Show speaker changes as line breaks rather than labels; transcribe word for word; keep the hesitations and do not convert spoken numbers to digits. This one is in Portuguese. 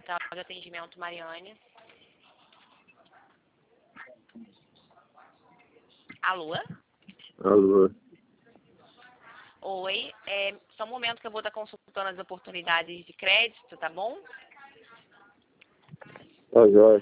Central de Atendimento, Mariane. Alô?
Alô?
Oi, é só um momento que eu vou estar consultando as oportunidades de crédito, tá bom?
Tá jóia.